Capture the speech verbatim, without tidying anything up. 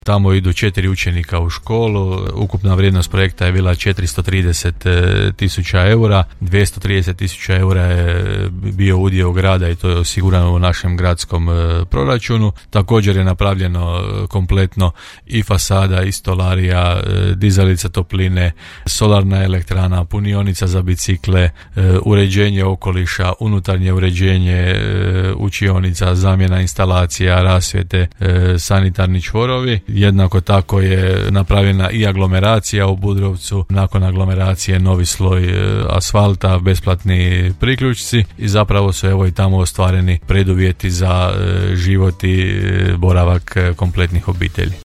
Tamo idu četiri učenika u školu, ukupna vrijednost projekta je bila četiristo trideset tisuća eura, dvjesto trideset tisuća eura je bio udio grada i to je osigurano u našem gradskom proračunu. Također je napravljeno kompletno i fasada, i stolarija, dizalica topline, solarna elektrana, punionica za bicikle, uređenje okoliša, unutarnje uređenje učionica, zamjena instalacija, rasvjete, sanitarni čvorovi. Jednako tako je napravljena i aglomeracija u Budrovcu, nakon aglomeracije novi sloj asfalta, besplatni priključci i zapravo su evo i tamo ostvareni preduvjeti za život i boravak kompletnih obitelji.